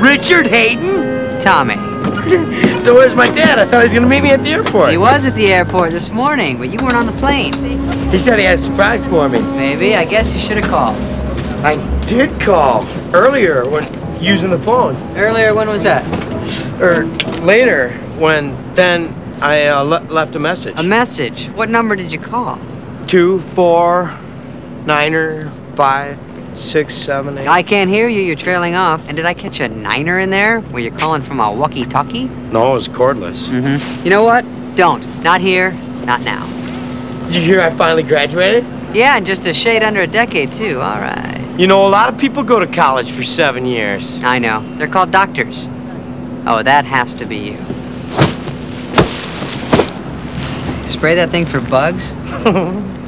Richard Hayden? Tommy. So where's my dad? I thought he was going to meet me at the airport. He was at the airport this morning, but you weren't on the plane. He said he had a surprise for me. Maybe. I guess you should have called. I did call earlier when using the phone. Earlier, when was that? Or later when then I left a message. A message? What number did you call? 2, 4, 9er, 5, 6, 7, 8. I can't hear you. You're trailing off. And did I catch a 9er in there? Were you calling from a walkie-talkie? No, it was cordless. Mm-hmm. You know what? Don't. Not here. Not now. Did you hear I finally graduated? Yeah, and just a shade under a decade, too. All right. You know, a lot of people go to college for 7 years. I know. They're called doctors. Oh, that has to be you. Spray that thing for bugs?